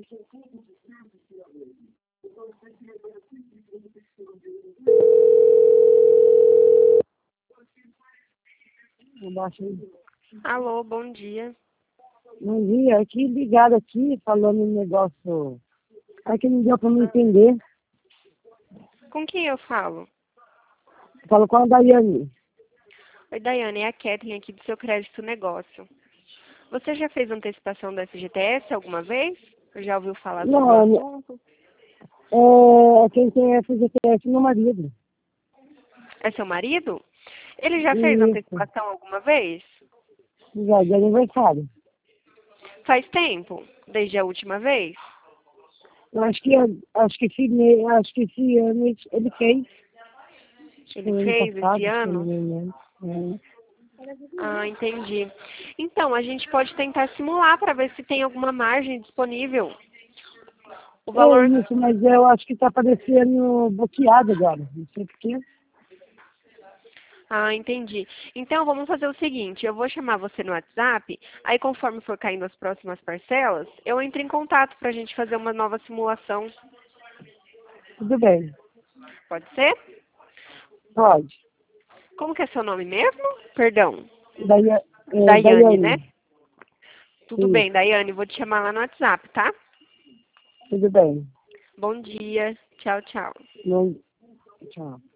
Embaixo aí. Alô, bom dia. Bom dia, aqui ligado aqui, falando um negócio. Aqui não deu para me entender. Com quem eu falo? Falo com a Daiane. Oi, Daiane, é a Kathleen aqui do seu crédito negócio. Você já fez antecipação do FGTS alguma vez? Já ouviu falar sobre o Não, assunto? quem tem FGTS é meu marido. É seu marido? Ele já fez Isso, antecipação alguma vez? já de aniversário. Faz tempo? Desde a última vez? Eu acho que esse ano ele fez. Acho que Ele foi ano fez esse passado, se eu não ano? me engano. Ah, entendi. Então, a gente pode tentar simular para ver se tem alguma margem disponível. O É valor. isso, mas eu acho que está aparecendo bloqueado agora. Não sei porquê. Ah, entendi. Então, vamos fazer o seguinte, eu vou chamar você no WhatsApp, aí conforme for caindo as próximas parcelas, eu entro em contato para a gente fazer uma nova simulação. Tudo bem, Pode ser? pode. Como que é seu nome mesmo? Perdão. Daiane, né? Daiane, Tudo isso, bem, Daiane, vou te chamar lá no WhatsApp, tá? tudo bem. Bom dia. Tchau, tchau. Não, tchau.